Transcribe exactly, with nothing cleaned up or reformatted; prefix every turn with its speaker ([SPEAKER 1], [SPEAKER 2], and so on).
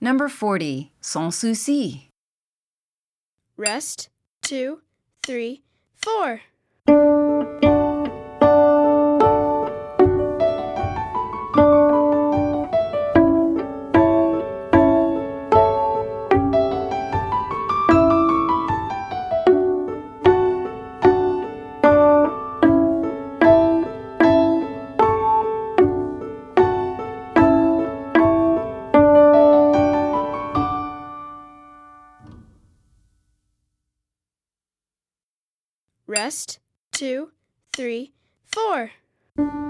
[SPEAKER 1] Number forty, sans souci.
[SPEAKER 2] Rest, two, three, four. Rest, two, three, four.